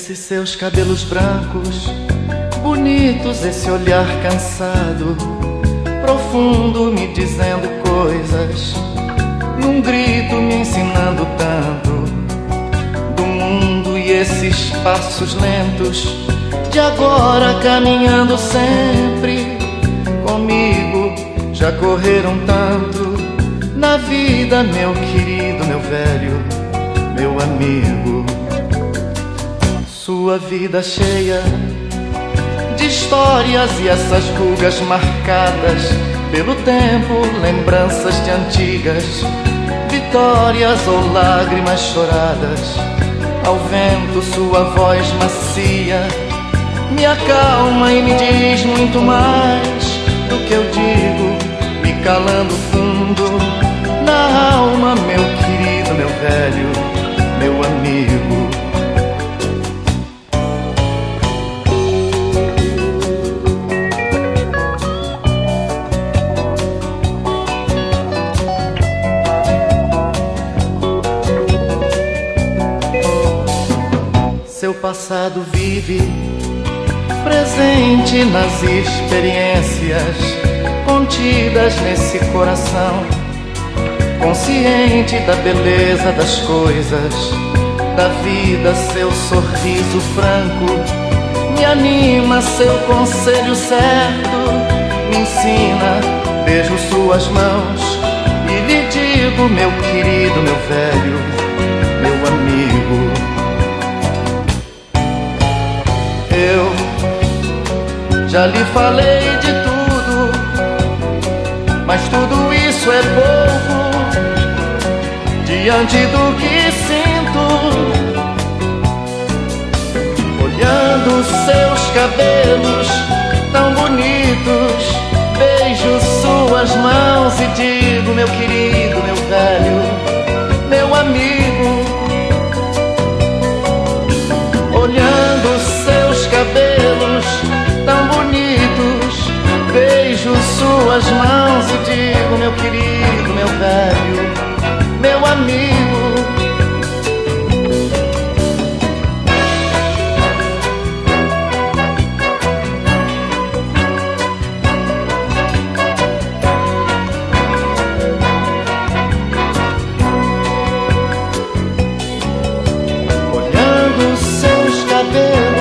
Esses seus cabelos brancos, bonitos, esse olhar cansado, profundo, me dizendo coisas, num grito me ensinando tanto do mundo. E esses passos lentos de agora caminhando sempre comigo, já correram tanto na vida, meu querido, meu velho, meu amigo. Sua vida cheia de histórias e essas rugas marcadas pelo tempo, lembranças de antigas vitórias ou lágrimas choradas. Ao vento sua voz macia me acalma e me diz muito mais do que eu digo, me calando fundo na alma, meu querido, meu velho, meu amigo. Seu passado vive presente nas experiências contidas nesse coração, consciente da beleza das coisas, da vida. Seu sorriso franco me anima, seu conselho certo me ensina. Beijo suas mãos e lhe digo, meu querido, meu velho, meu amigo. Eu já lhe falei de tudo, mas tudo isso é pouco diante do que sinto. Olhando seus cabelos tão bonitos, beijo suas mãos e digo, meu querido, meu velho, meu amigo. Olhando seus cabelos tão bonitos, beijo suas mãos e digo, meu querido, meu velho, meu amigo. Olhando seus cabelos